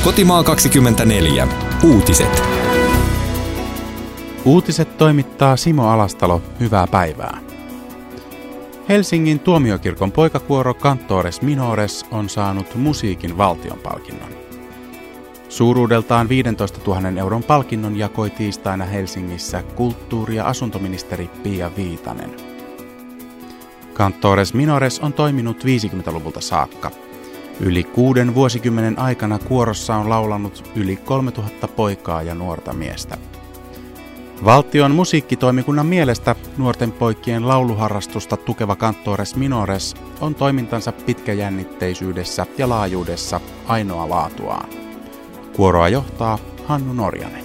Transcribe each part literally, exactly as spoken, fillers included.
Kotimaa kaksikymmentäneljä. Uutiset. Uutiset toimittaa Simo Alastalo. Hyvää päivää. Helsingin tuomiokirkon poikakuoro Cantores Minores on saanut musiikin valtionpalkinnon. Suuruudeltaan viisitoistatuhatta euron palkinnon jakoi tiistaina Helsingissä kulttuuri- ja asuntoministeri Pia Viitanen. Cantores Minores on toiminut viisikymmentäluvulta saakka. Yli kuuden vuosikymmenen aikana kuorossa on laulanut yli kolmetuhatta poikaa ja nuorta miestä. Valtion musiikkitoimikunnan mielestä nuorten poikien lauluharrastusta tukeva Cantores Minores on toimintansa pitkäjännitteisyydessä ja laajuudessa ainoa laatuaan. Kuoroa johtaa Hannu Norjanen.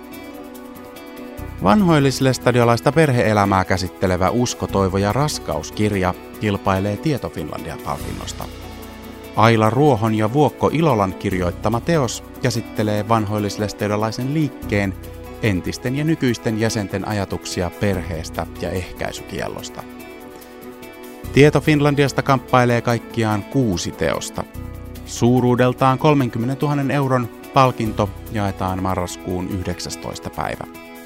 Vanhoillislestadiolaista perhe-elämää käsittelevä Usko, toivo ja raskauskirja kilpailee Tieto Finlandia-palkinnosta. Aila Ruohon ja Vuokko Ilolan kirjoittama teos käsittelee vanhoillislestadiolaisen liikkeen entisten ja nykyisten jäsenten ajatuksia perheestä ja ehkäisykiellosta. Tieto Finlandiasta kamppailee kaikkiaan kuusi teosta. Suuruudeltaan kolmekymmentätuhatta euron palkinto jaetaan marraskuun yhdeksästoista päivä.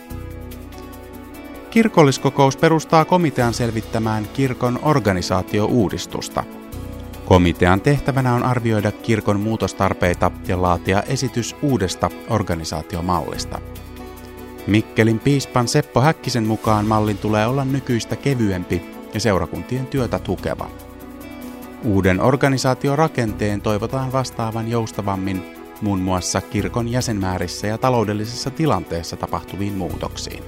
Kirkolliskokous perustaa komitean selvittämään kirkon organisaatiouudistusta. Komitean tehtävänä on arvioida kirkon muutostarpeita ja laatia esitys uudesta organisaatiomallista. Mikkelin piispan Seppo Häkkisen mukaan mallin tulee olla nykyistä kevyempi ja seurakuntien työtä tukeva. Uuden organisaatiorakenteen toivotaan vastaavan joustavammin muun muassa kirkon jäsenmäärissä ja taloudellisessa tilanteessa tapahtuviin muutoksiin.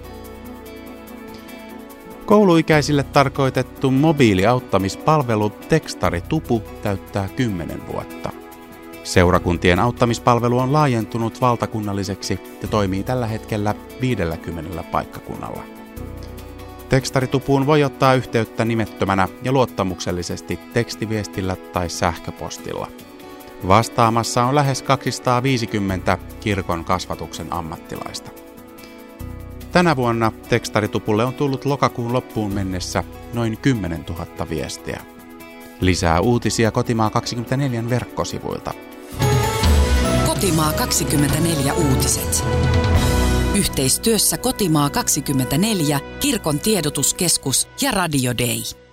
Kouluikäisille tarkoitettu mobiiliauttamispalvelu Tekstari-Tupu täyttää kymmenen vuotta. Seurakuntien auttamispalvelu on laajentunut valtakunnalliseksi ja toimii tällä hetkellä viidelläkymmenellä paikkakunnalla. Tekstari-Tupuun voi ottaa yhteyttä nimettömänä ja luottamuksellisesti tekstiviestillä tai sähköpostilla. Vastaamassa on lähes kaksisataaviisikymmentä kirkon kasvatuksen ammattilaista. Tänä vuonna Tekstari-Tupulle on tullut lokakuun loppuun mennessä noin kymmenentuhatta viestiä. Lisää uutisia Kotimaa kaksikymmentäneljä verkkosivuilta. Kotimaa kaksikymmentäneljä uutiset. Yhteistyössä Kotimaa kaksikymmentäneljä, Kirkon tiedotuskeskus ja Radio Day.